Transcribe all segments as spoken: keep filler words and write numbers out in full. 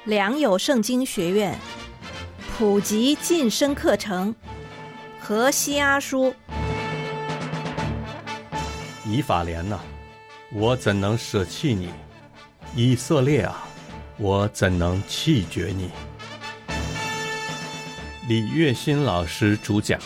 良友圣经学院普及晋升课程，何西阿书。 以法莲啊，我怎能舍弃你？以色列啊，我怎能弃绝你？李月新老师主讲。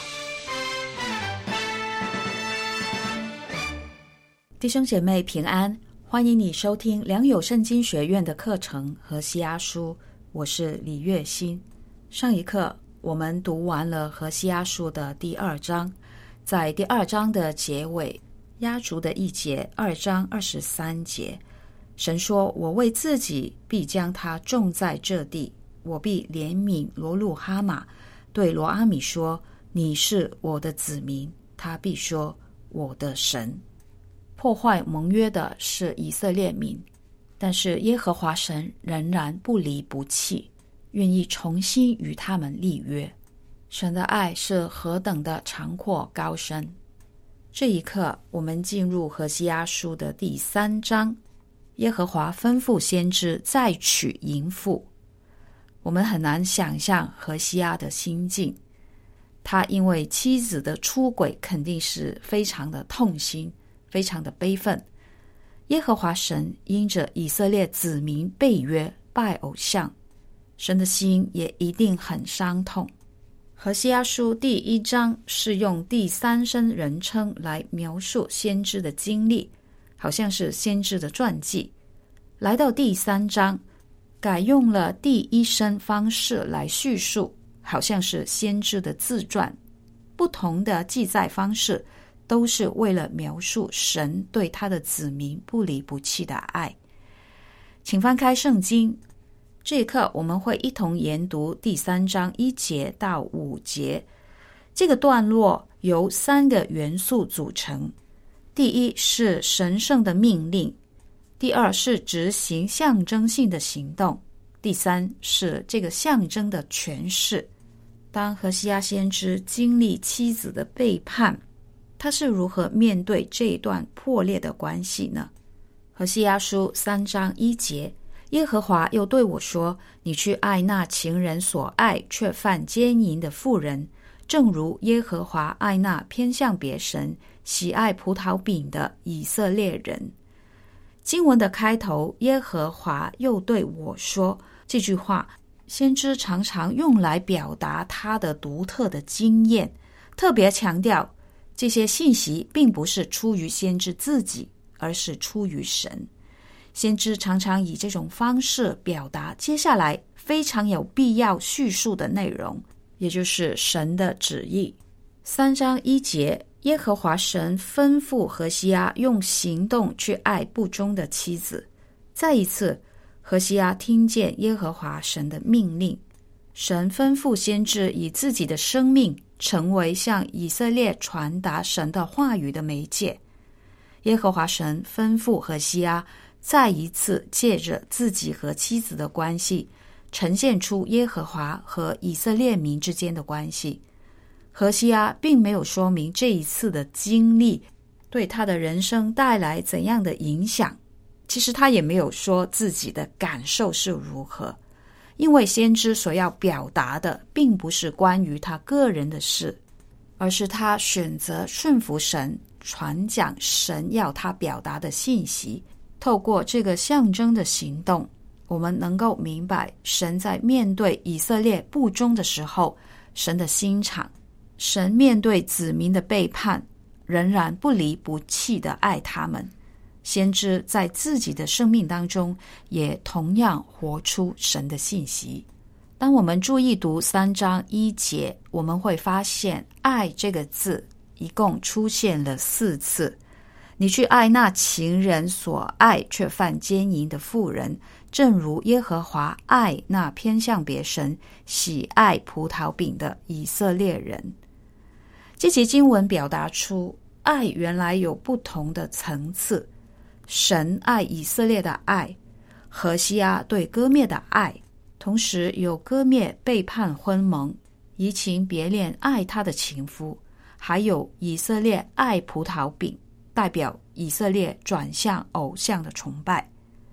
弟兄姐妹平安，欢迎你收听良友圣经学院的课程何西阿书，我是李月新。上一课我们读完了何西阿书的第二章，在第二章的结尾压轴的一节，二章二十三节，神说，我为自己必将他种在这地，我必怜悯罗路哈玛，对罗阿米说，你是我的子民，他必说，我的神。破坏盟约的是以色列民，但是耶和华神仍然不离不弃，愿意重新与他们立约。神的爱是何等的长阔高深。这一刻我们进入何西阿书的第三章，耶和华吩咐先知再娶淫妇。我们很难想象何西阿的心境，他因为妻子的出轨肯定是非常的痛心，非常的悲愤。耶和华神因着以色列子民背约拜偶像，神的心也一定很伤痛。何西阿书第一章是用第三身人称来描述先知的经历，好像是先知的传记。来到第三章，改用了第一身方式来叙述，好像是先知的自传。不同的记载方式都是为了描述神对他的子民不离不弃的爱。请翻开圣经，这一刻我们会一同研读第三章一节到五节。这个段落由三个元素组成，第一是神圣的命令，第二是执行象征性的行动，第三是这个象征的诠释。当何西阿先知经历妻子的背叛，他是如何面对这一段破裂的关系呢？何西阿书三章一节，耶和华又对我说，你去爱那情人所爱却犯奸淫的妇人，正如耶和华爱那偏向别神喜爱葡萄饼的以色列人。经文的开头，耶和华又对我说，这句话先知常常用来表达他的独特的经验，特别强调这些信息并不是出于先知自己，而是出于神。先知常常以这种方式表达接下来非常有必要叙述的内容，也就是神的旨意。三章一节，耶和华神吩咐何西阿用行动去爱不忠的妻子。再一次，何西阿听见耶和华神的命令，神吩咐先知以自己的生命成为向以色列传达神的话语的媒介。耶和华神吩咐何西阿再一次借着自己和妻子的关系，呈现出耶和华和以色列民之间的关系。何西阿并没有说明这一次的经历对他的人生带来怎样的影响，其实他也没有说自己的感受是如何，因为先知所要表达的并不是关于他个人的事，而是他选择顺服神，传讲神要他表达的信息。透过这个象征的行动，我们能够明白神在面对以色列不忠的时候，神的心肠。神面对子民的背叛，仍然不离不弃地爱他们。先知在自己的生命当中也同样活出神的信息。当我们注意读三章一节，我们会发现爱这个字一共出现了四次。你去爱那情人所爱却犯奸淫的妇人，正如耶和华爱那偏向别神喜爱葡萄饼的以色列人。这节经文表达出爱原来有不同的层次，神爱以色列的爱，何西阿对歌灭的爱，同时有歌灭背叛婚盟，移情别恋爱他的情夫，还有以色列爱葡萄饼，代表以色列转向偶像的崇拜。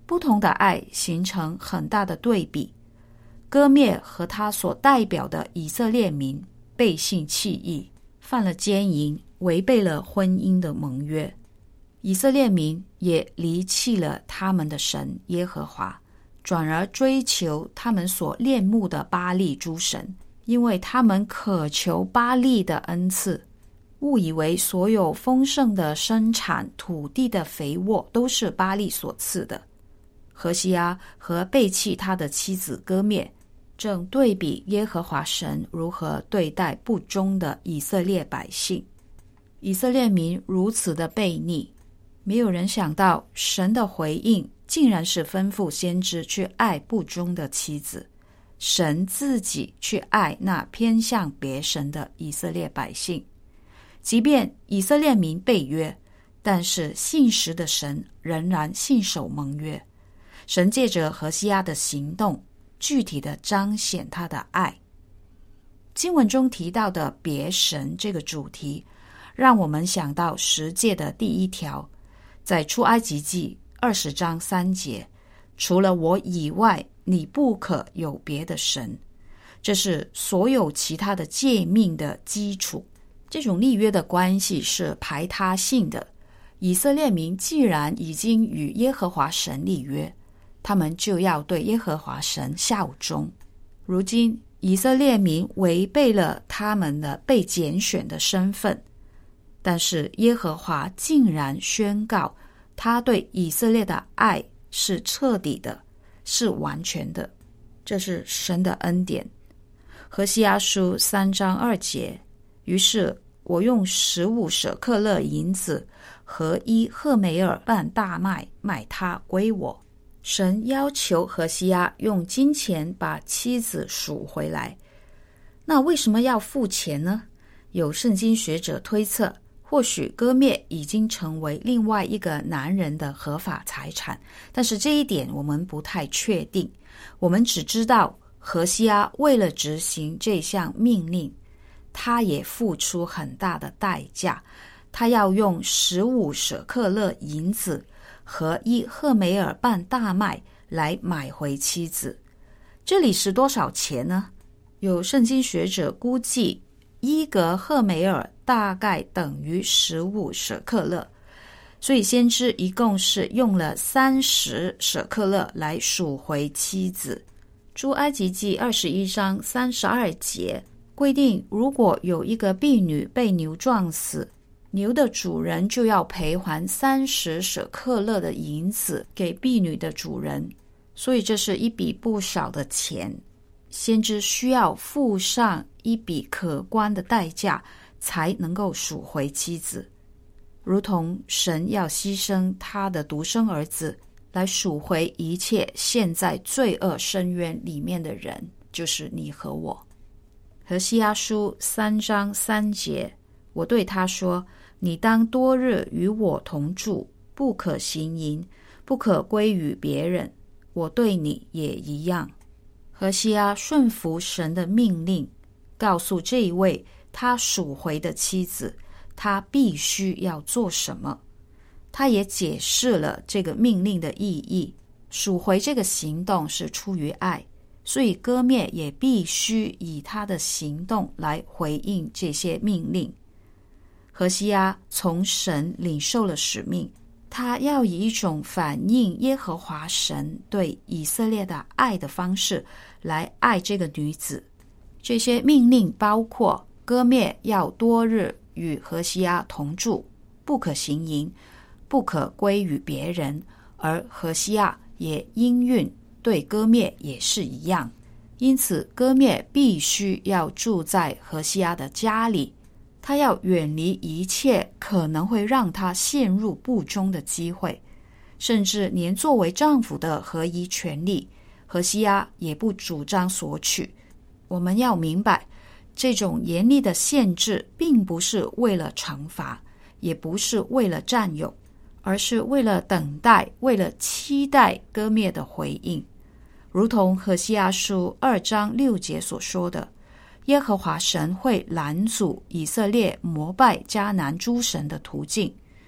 不同的爱形成很大的对比。歌灭和他所代表的以色列民背信弃义，犯了奸淫，违背了婚姻的盟约。以色列民也离弃了他们的神耶和华，转而追求他们所恋慕的巴力诸神，因为他们渴求巴力的恩赐，误以为所有丰盛的生产、土地的肥沃都是巴力所赐的。何西阿和背弃他的妻子歌灭，正对比耶和华神如何对待不忠的以色列百姓。以色列民如此的悖逆，没有人想到神的回应竟然是吩咐先知去爱不忠的妻子，神自己去爱那偏向别神的以色列百姓。即便以色列民背约，但是信实的神仍然信守盟约。神借着何西阿的行动，具体的彰显他的爱。经文中提到的别神这个主题，让我们想到十诫的第一条，在出埃及记二十章三节，除了我以外，你不可有别的神。这是所有其他的诫命的基础。这种立约的关系是排他性的。以色列民既然已经与耶和华神立约，他们就要对耶和华神效忠。如今以色列民违背了他们的被拣选的身份，但是耶和华竟然宣告他对以色列的爱是彻底的，是完全的。这是神的恩典。何西阿书三章二节，于是我用十五舍克勒银子和一赫梅尔半大麦买它归我。神要求何西阿用金钱把妻子赎回来。那为什么要付钱呢？有圣经学者推测，或许歌灭已经成为另外一个男人的合法财产，但是这一点我们不太确定。我们只知道何西阿为了执行这项命令，他也付出很大的代价。他要用十五舍克勒银子和一赫梅尔半大麦来买回妻子。这里是多少钱呢？有圣经学者估计，一格赫梅尔大概等于十五舍克勒，所以先知一共是用了三十舍克勒来赎回妻子。出埃及记二十一章三十二节规定，如果有一个婢女被牛撞死，牛的主人就要赔还三十舍克勒的银子给婢女的主人，所以这是一笔不少的钱。先知需要付上一笔可观的代价，才能够赎回妻子，如同神要牺牲他的独生儿子来赎回一切陷在罪恶深渊里面的人，就是你和我。何西阿书三章三节，我对他说，你当多日与我同住，不可行淫，不可归于别人，我对你也一样。何西阿顺服神的命令，告诉这一位他赎回的妻子，他必须要做什么。他也解释了这个命令的意义。赎回这个行动是出于爱，所以歌灭也必须以他的行动来回应这些命令。何西阿从神领受了使命，他要以一种反映耶和华神对以色列的爱的方式来爱这个女子。这些命令包括歌灭要多日与何西阿同住，不可行淫，不可归于别人，而何西阿也应允对歌灭也是一样。因此歌灭必须要住在何西阿的家里，他要远离一切可能会让他陷入不忠的机会，甚至连作为丈夫的合一权利，何西阿也不主张索取。我们要明白，这种严厉的限制并不是为了惩罚，也不是为了占有，而是为了等待，为了期待歌灭的回应。如同何西阿书二章六节所说的，耶和华神会拦阻以色列膜拜迦南诸神的途径。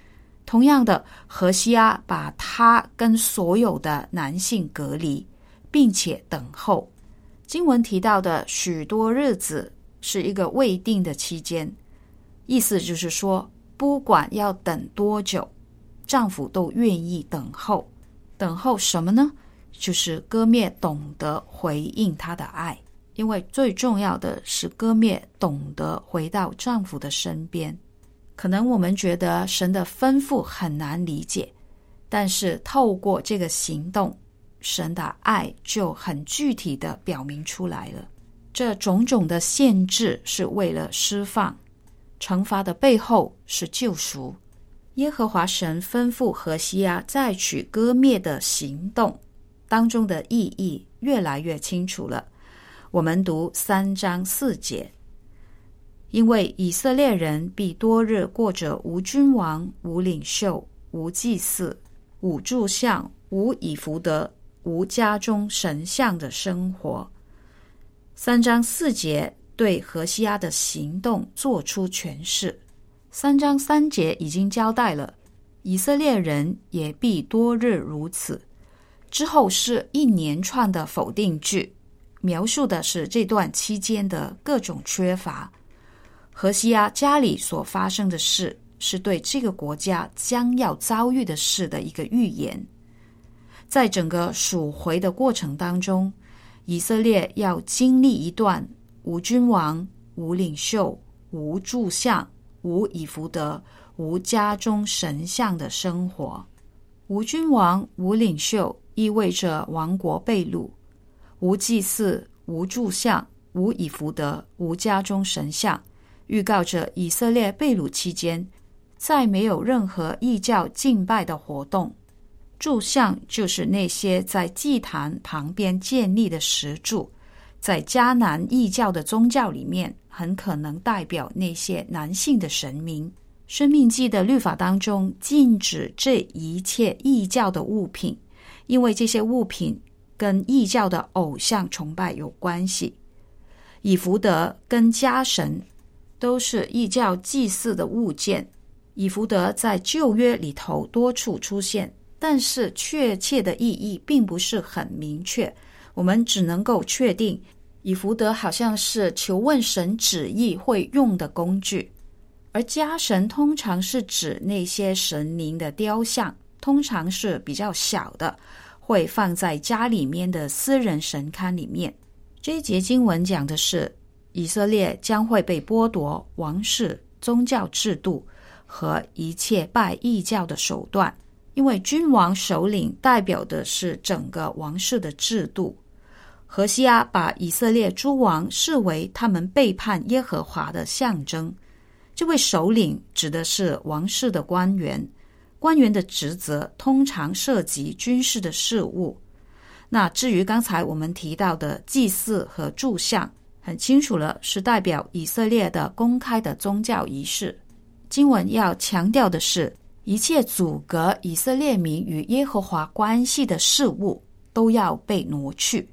同样的，何西阿把他跟所有的男性隔离，并且等候。经文提到的许多日子是一个未定的期间，意思就是说，不管要等多久，丈夫都愿意等候。等候什么呢？就是歌篾懂得回应他的爱，因为最重要的是歌篾懂得回到丈夫的身边。可能我们觉得神的吩咐很难理解，但是透过这个行动，神的爱就很具体的表明出来了。这种种的限制是为了释放，惩罚的背后是救赎。耶和华神吩咐何西阿再取歌篾的行动当中的意义越来越清楚了。我们读三章四节，因为以色列人必多日过着无君王、无领袖、无祭司、无柱像、无以弗得、无家中神像的生活。三章四节对何西阿的行动做出诠释。三章三节已经交代了，以色列人也必多日如此。之后是一连串的否定句，描述的是这段期间的各种缺乏。何西阿家里所发生的事，是对这个国家将要遭遇的事的一个预言。在整个赎回的过程当中，以色列要经历一段无君王、无领袖、无柱像、无以弗得、无家中神像的生活。无君王、无领袖意味着王国被掳，无祭祀、无柱像、无以弗得、无家中神像，预告着以色列被掳期间再没有任何异教敬拜的活动。柱像就是那些在祭坛旁边建立的石柱，在迦南异教的宗教里面很可能代表那些男性的神明。申命记的律法当中禁止这一切异教的物品，因为这些物品跟异教的偶像崇拜有关系。以弗得跟家神都是异教祭祀的物件。以弗得在旧约里头多处出现，但是确切的意义并不是很明确，我们只能够确定以弗得好像是求问神旨意会用的工具。而家神通常是指那些神灵的雕像，通常是比较小的，会放在家里面的私人神龛里面。这一节经文讲的是以色列将会被剥夺王室、宗教制度和一切拜异教的手段，因为君王首领代表的是整个王室的制度。何西阿把以色列诸王视为他们背叛耶和华的象征。这位首领指的是王室的官员，官员的职责通常涉及军事的事务。那至于刚才我们提到的祭祀和柱像，很清楚了，是代表以色列的公开的宗教仪式。经文要强调的是，一切阻隔以色列民与耶和华关系的事物都要被挪去。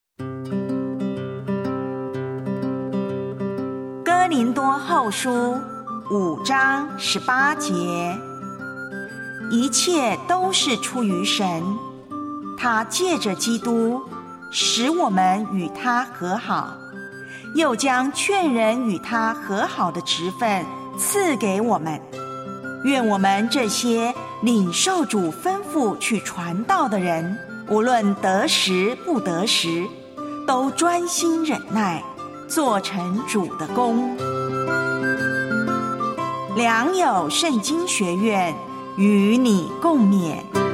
哥林多后书五章十八节，一切都是出于神，他借着基督使我们与他和好，又将劝人与他和好的职分赐给我们。愿我们这些领受主吩咐去传道的人，无论得时不得时，都专心忍耐，做成主的工。良友圣经学院与你共勉。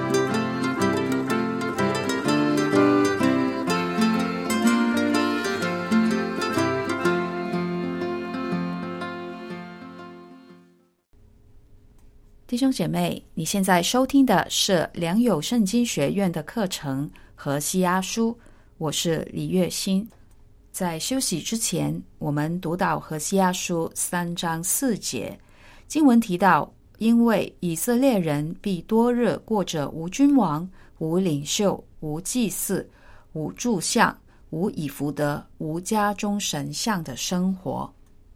弟兄姐妹，你现在收听的是良友圣经学院的课程何西阿书，我是李月欣。在休息之前，我们读到何西阿书三章四节，经文提到，因为以色列人必多日过着无君王、无领袖、无祭祀、无柱像、无以弗得、无家中神像的生活。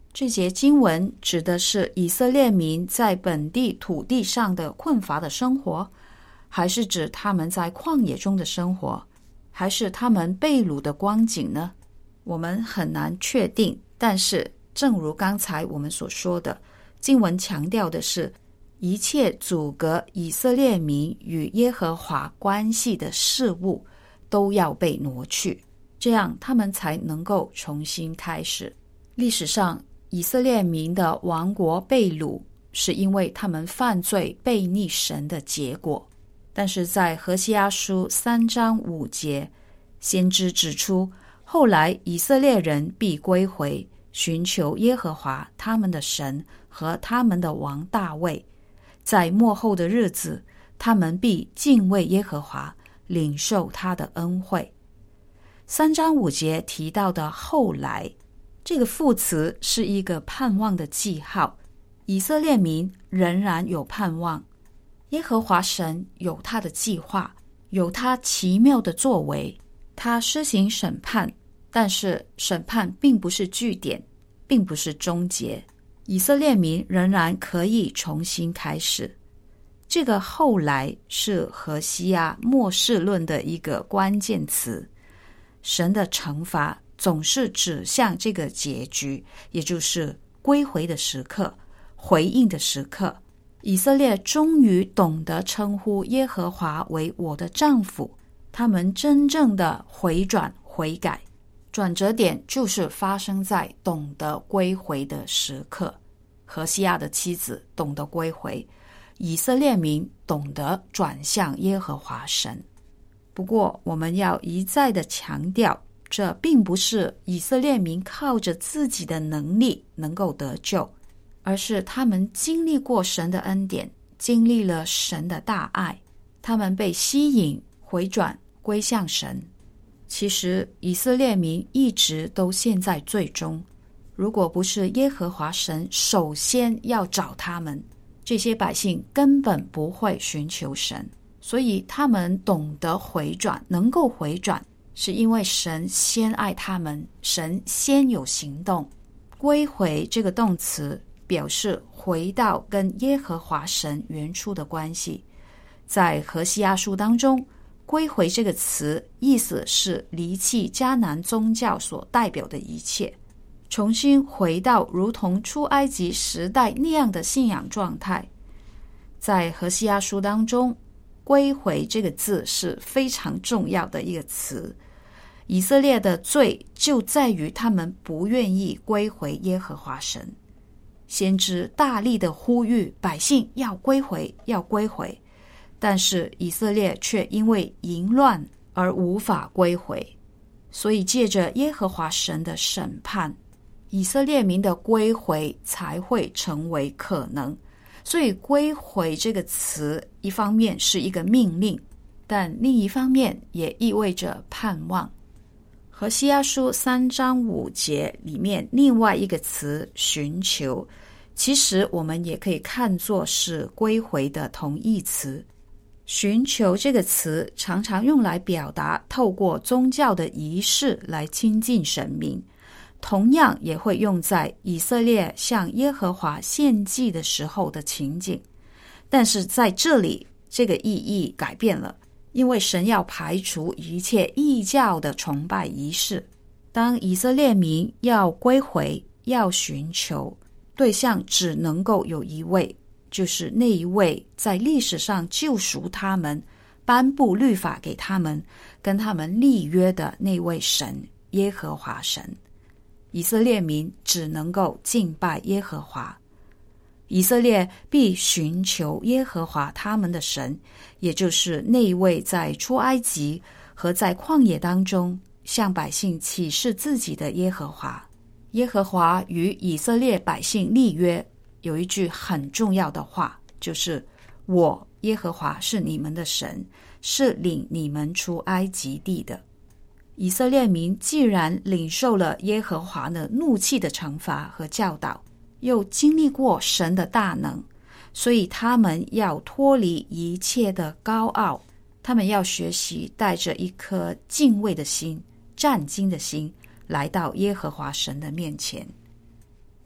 这节经文指的是以色列民在本地土地上的困乏的生活，还是指他们在旷野中的生活，还是他们被掳的光景呢？我们很难确定，但是正如刚才我们所说的，经文强调的是一切阻隔以色列民与耶和华关系的事物都要被挪去，这样他们才能够重新开始。历史上以色列民的亡国被掳是因为他们犯罪悖逆神的结果，但是在何西阿书三章五节，先知指出后来以色列人必归回，寻求耶和华他们的神和他们的王大卫，在末后的日子他们必敬畏耶和华，领受他的恩惠。三章五节提到的后来，这个副词是一个盼望的记号，以色列民仍然有盼望，耶和华神有他的计划，有他奇妙的作为，他施行审判，但是审判并不是句点，并不是终结，以色列民仍然可以重新开始。这个后来是何西阿末世论的一个关键词，神的惩罚总是指向这个结局，也就是归回的时刻，回应的时刻。以色列终于懂得称呼耶和华为我的丈夫，他们真正的回转悔改，转折点就是发生在懂得归回的时刻。何西阿的妻子懂得归回，以色列民懂得转向耶和华神。不过我们要一再的强调，这并不是以色列民靠着自己的能力能够得救，而是他们经历过神的恩典，经历了神的大爱，他们被吸引回转归向神。其实以色列民一直都陷在罪中，如果不是耶和华神首先要找他们，这些百姓根本不会寻求神。所以他们懂得回转，能够回转，是因为神先爱他们，神先有行动。归回这个动词表示回到跟耶和华神原初的关系。在何西阿书当中，归回这个词意思是离弃迦南宗教所代表的一切，重新回到如同出埃及时代那样的信仰状态。在何西阿书当中，归回这个字是非常重要的一个词。以色列的罪就在于他们不愿意归回耶和华神。先知大力的呼吁百姓要归回，要归回，但是以色列却因为淫乱而无法归回，所以借着耶和华神的审判，以色列民的归回才会成为可能。所以归回这个词一方面是一个命令，但另一方面也意味着盼望。何西阿书三章五节里面另外一个词寻求，其实我们也可以看作是归回的同义词。寻求这个词常常用来表达透过宗教的仪式来亲近神明，同样也会用在以色列向耶和华献祭的时候的情景。但是在这里这个意义改变了，因为神要排除一切异教的崇拜仪式。当以色列民要归回，要寻求，对象只能够有一位，就是那一位在历史上救赎他们，颁布律法给他们，跟他们立约的那位神，耶和华神。以色列民只能够敬拜耶和华，以色列必寻求耶和华他们的神，也就是那一位在出埃及和在旷野当中向百姓启示自己的耶和华。耶和华与以色列百姓立约，有一句很重要的话，就是我耶和华是你们的神，是领你们出埃及地的。以色列民既然领受了耶和华的怒气的惩罚和教导，又经历过神的大能，所以他们要脱离一切的高傲，他们要学习带着一颗敬畏的心、战兢的心来到耶和华神的面前。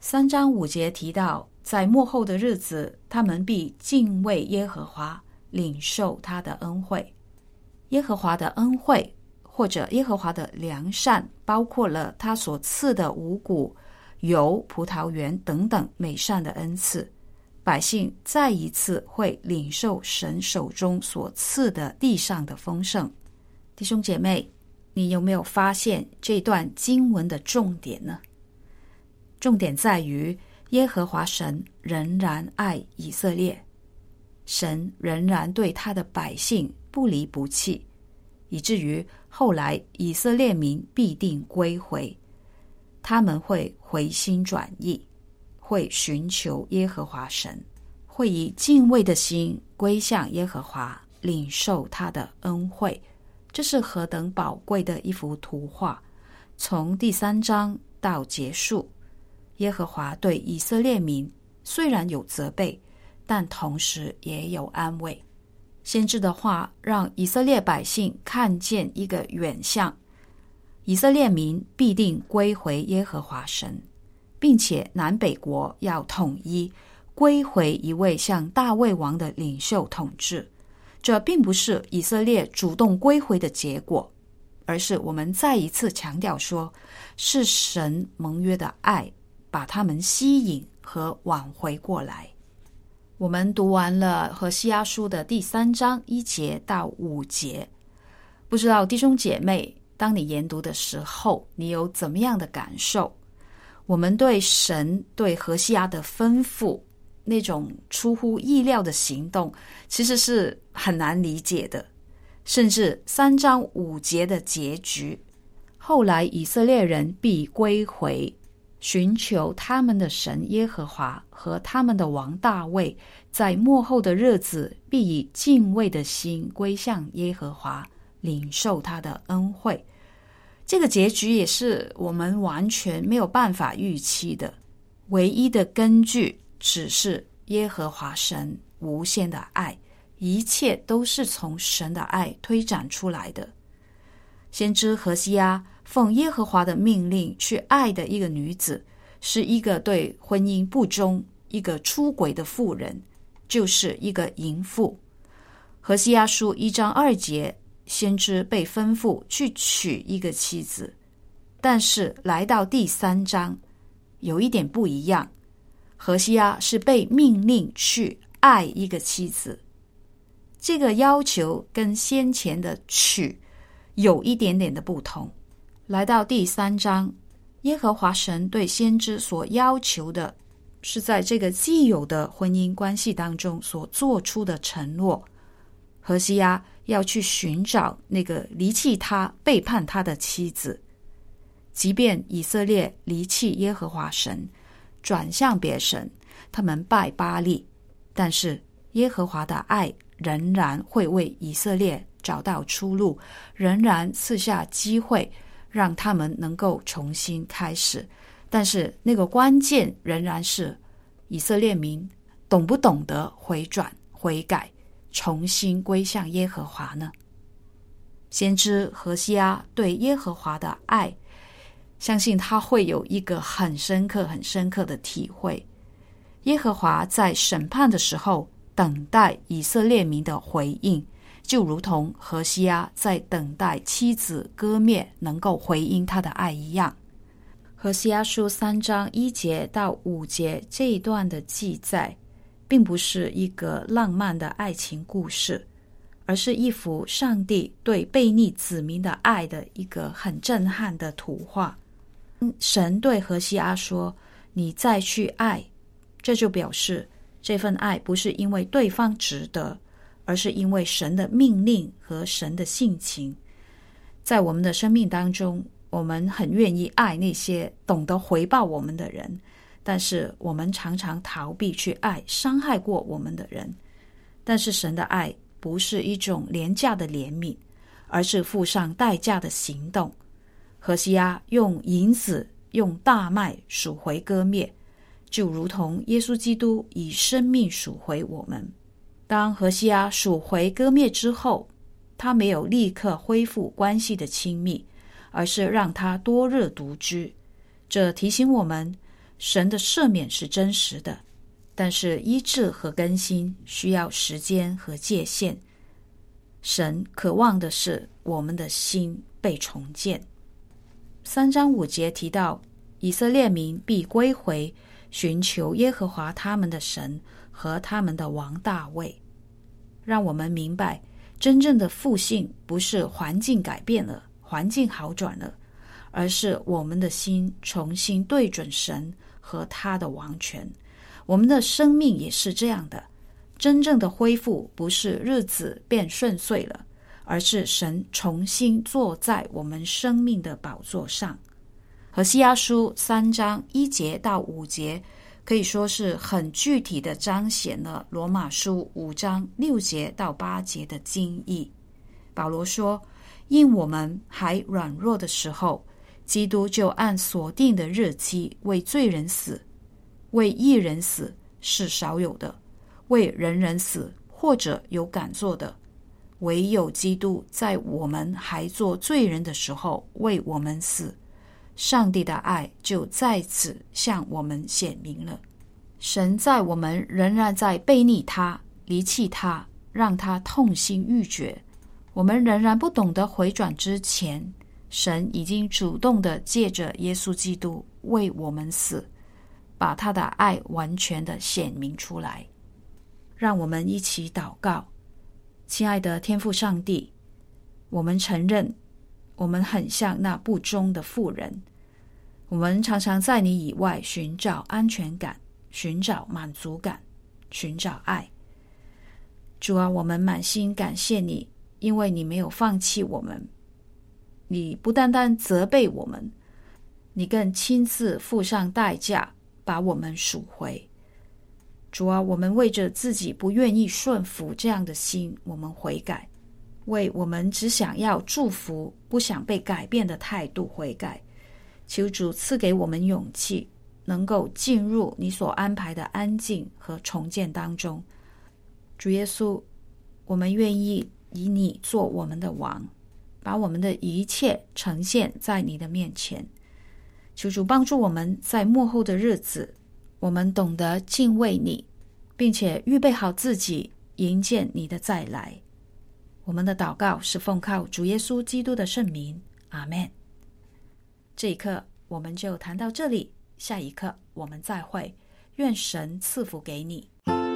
三章五节提到，在末后的日子，他们必敬畏耶和华，领受他的恩惠。耶和华的恩惠，或者耶和华的良善，包括了他所赐的五谷、油、葡萄园等等美善的恩赐。百姓再一次会领受神手中所赐的地上的丰盛。弟兄姐妹，你有没有发现这段经文的重点呢？重点在于耶和华神仍然爱以色列，神仍然对他的百姓不离不弃，以至于后来以色列民必定归回，他们会回心转意，会寻求耶和华神，会以敬畏的心归向耶和华，领受他的恩惠。这是何等宝贵的一幅图画！从第三章到结束，耶和华对以色列民虽然有责备，但同时也有安慰。先知的话让以色列百姓看见一个远象，以色列民必定归回耶和华神，并且南北国要统一，归回一位像大卫王的领袖统治。这并不是以色列主动归回的结果，而是我们再一次强调说，是神盟约的爱把他们吸引和挽回过来。我们读完了何西阿书的第三章一节到五节，不知道弟兄姐妹，当你研读的时候，你有怎么样的感受？我们对神对何西阿的吩咐，那种出乎意料的行动，其实是很难理解的。甚至三章五节的结局，后来以色列人必归回，寻求他们的神耶和华，和他们的王大卫，在末后的日子必以敬畏的心归向耶和华，领受他的恩惠。这个结局也是我们完全没有办法预期的，唯一的根据只是耶和华神无限的爱，一切都是从神的爱推展出来的。先知何西阿奉耶和华的命令去爱的一个女子，是一个对婚姻不忠、一个出轨的妇人，就是一个淫妇。何西阿书一章二节，先知被吩咐去娶一个妻子，但是来到第三章有一点不一样，何西阿是被命令去爱一个妻子。这个要求跟先前的娶有一点点的不同。来到第三章，耶和华神对先知所要求的是在这个既有的婚姻关系当中所做出的承诺。何西阿要去寻找那个离弃他、背叛他的妻子。即便以色列离弃耶和华神，转向别神，他们拜巴力，但是耶和华的爱仍然会为以色列找到出路，仍然赐下机会让他们能够重新开始。但是那个关键仍然是以色列民懂不懂得回转悔改，重新归向耶和华呢？先知何西阿对耶和华的爱，相信他会有一个很深刻很深刻的体会。耶和华在审判的时候等待以色列民的回应，就如同何西阿在等待妻子歌篾能够回应他的爱一样。何西阿书三章一节到五节这一段的记载，并不是一个浪漫的爱情故事，而是一幅上帝对悖逆子民的爱的一个很震撼的图画。神对何西阿说，你再去爱，这就表示这份爱不是因为对方值得，而是因为神的命令和神的性情。在我们的生命当中，我们很愿意爱那些懂得回报我们的人，但是我们常常逃避去爱伤害过我们的人。但是神的爱不是一种廉价的怜悯，而是付上代价的行动。何西阿用银子用大麦赎回歌篾，就如同耶稣基督以生命赎回我们。当何西阿赎回歌篾之后，他没有立刻恢复关系的亲密，而是让他多日独居。这提醒我们， 神的赦免是真实的，但是医治和更新需要时间和界限。神渴望的是我们的心被重建。三章五节提到，以色列民必归回，寻求耶和华他们的神和他们的王大卫。让我们明白，真正的复兴不是环境改变了，环境好转了，而是我们的心重新对准神和他的王权。我们的生命也是这样的，真正的恢复不是日子变顺遂了，而是神重新坐在我们生命的宝座上。何西阿书三章一节到五节可以说是很具体的彰显了罗马书五章六节到八节的精义。保罗说，因我们还软弱的时候，基督就按所定的日期为罪人死，为义人死是少有的，为人人死或者有敢做的，唯有基督在我们还做罪人的时候为我们死，上帝的爱就在此向我们显明了。神在我们仍然在背逆他、离弃他，让他痛心欲绝，我们仍然不懂得回转之前，神已经主动地借着耶稣基督为我们死，把他的爱完全地显明出来。让我们一起祷告。亲爱的天父上帝，我们承认我们很像那不忠的妇人，我们常常在你以外寻找安全感，寻找满足感，寻找爱。主啊，我们满心感谢你，因为你没有放弃我们，你不单单责备我们，你更亲自付上代价把我们赎回。主啊，我们为着自己不愿意顺服这样的心，我们悔改，为我们只想要祝福不想被改变的态度悔改。求主赐给我们勇气，能够进入你所安排的安静和重建当中。主耶稣，我们愿意以你做我们的王，把我们的一切呈现在你的面前。求主帮助我们在末后的日子，我们懂得敬畏你，并且预备好自己迎接你的再来。我们的祷告是奉靠主耶稣基督的圣名，阿们。这一刻我们就谈到这里，下一刻我们再会，愿神赐福给你。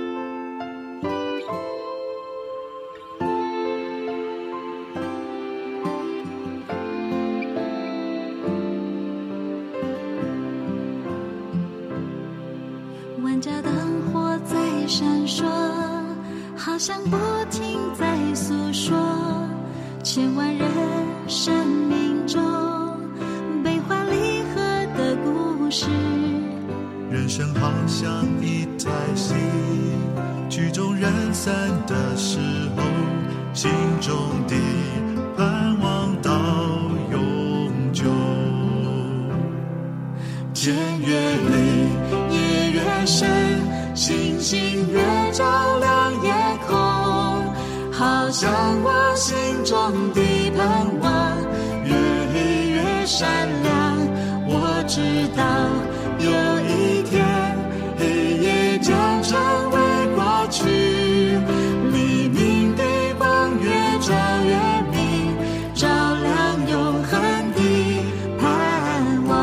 万家灯火在闪烁，好像不停在诉说千万人生命中悲欢离合的故事。 人生好像一台戏，曲终人散的时候，心中的盼望到永久。天越黑夜越深，星星越照亮夜空，好像我心中的盼望越黑越闪亮。我知道有一天黑夜将成为过去，黎明的光越照越明，照亮永恒的盼望。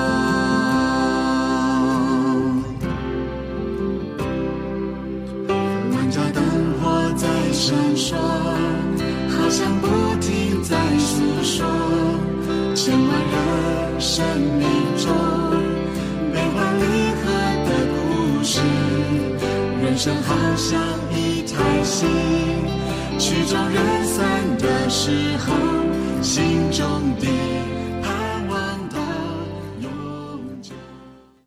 万家灯火在闪烁，好像不停在诉说千万人生命中悲欢离合的故事。人生好像一台戏，曲终人散的时候，心